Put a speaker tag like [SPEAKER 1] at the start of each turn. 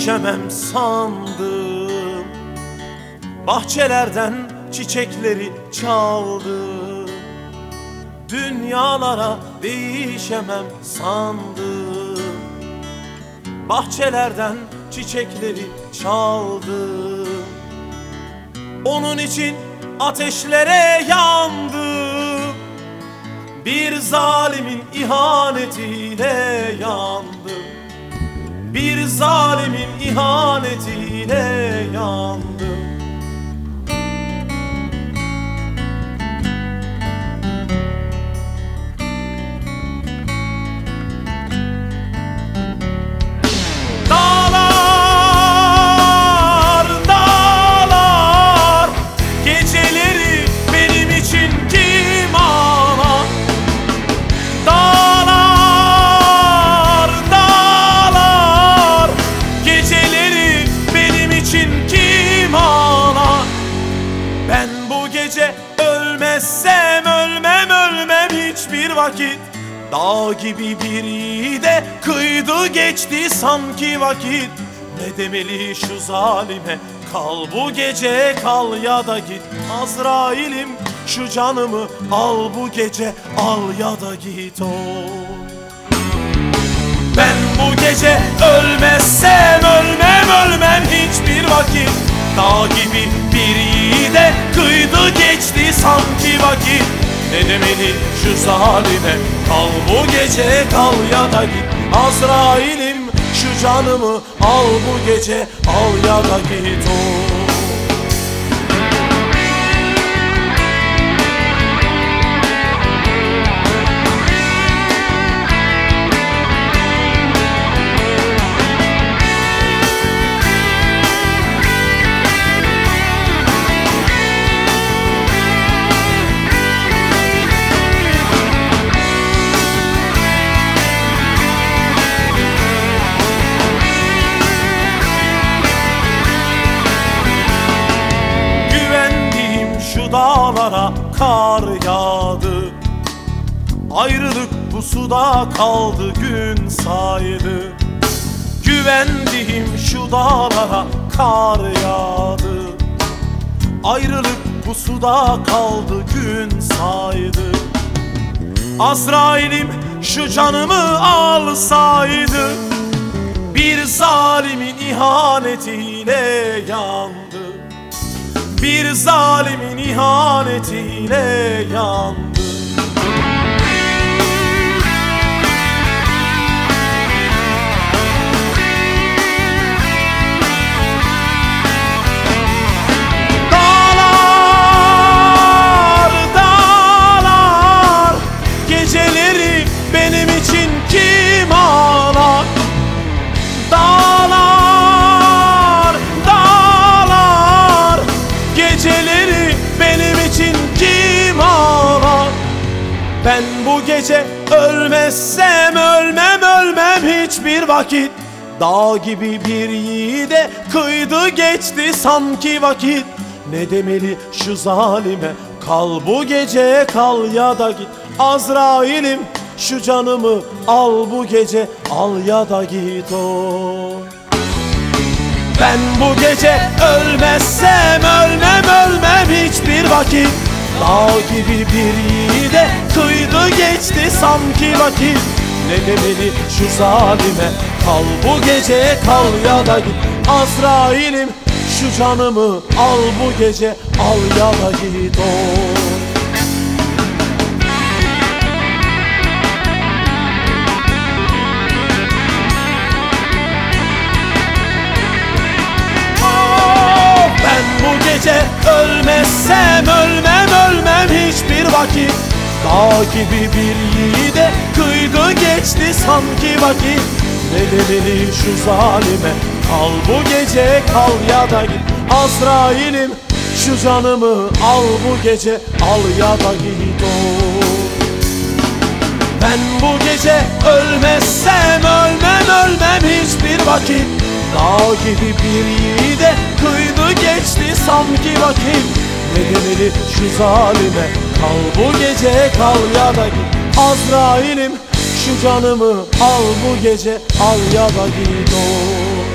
[SPEAKER 1] değişemem sandım. Bahçelerden çiçekleri çaldım. Dünyalara değişemem sandım. Bahçelerden çiçekleri çaldım. Onun için ateşlere yandım. Bir zalimin ihanetiyle yandım. Bir zalimin ihanetiyle yandım. Dağlar, dağlar, geceleri benim için kim ağlar? Dağlar, dağlar, geceleri benim için kim ağlar? Ben bu gece ölmezsem ölmem hiçbir vakit. Dağ gibi bir yiğide kıydı geçti sanki vakit. Ne demeli şu zalime, kal bu gece kal ya da git. Azrail'im şu canımı al bu gece, al ya da git o. Ben bu gece ölmezsem ölmem hiçbir vakit. Dağ gibi bir yiğide kıydı geçti sanki vakit. Ne demeli şu zalime, kal bu gece kal ya da git. Azrail'im şu canımı al bu gece, al ya da git o. Dağlara kar yağdı. Ayrılık bu suda kaldı gün saydı. Güvendiğim şu dağlara kar yağdı. Ayrılık bu suda kaldı gün saydı. Azrail'im şu canımı alsaydı. Bir zalimin ihanetiyle yandı. Bir zalimin ihanetiyle yandı. Dağlar, dağlar, geceleri benim için kim ağlar? Dağlar, dağlar, geceleri benim için kim ağlar? Ben bu gece ölmezsem ölmem hiçbir vakit. Dağ gibi bir yiğide kıydı geçti sanki vakit. Ne demeli şu zalime, kal bu gece kal ya da git. Azrail'im şu canımı al bu gece, al ya da git o. Ben bu gece ölmezsem ölmem hiçbir vakit. Dağ gibi bir yiğide kıydı geçti sanki vakit. Ne demeli şu zalime, kal bu gece kal ya da git. Azrail'im şu canımı al bu gece, al ya da git o. Gece ölmezsem ölmem hiçbir vakit. Dağ gibi bir yiğide kıydı geçti sanki vakit. Ne demeli şu zalime, kal bu gece kal ya da git. Azrail'im şu canımı al bu gece, al ya da git o. Ben bu gece ölmezsem ölmem hiçbir vakit. Dağ gibi bir yiğide kıydı geçti sanki vakit. Ne demeli şu zalime, kal bu gece kal ya da git. Azrail'im şu canımı al bu gece, al ya da git o.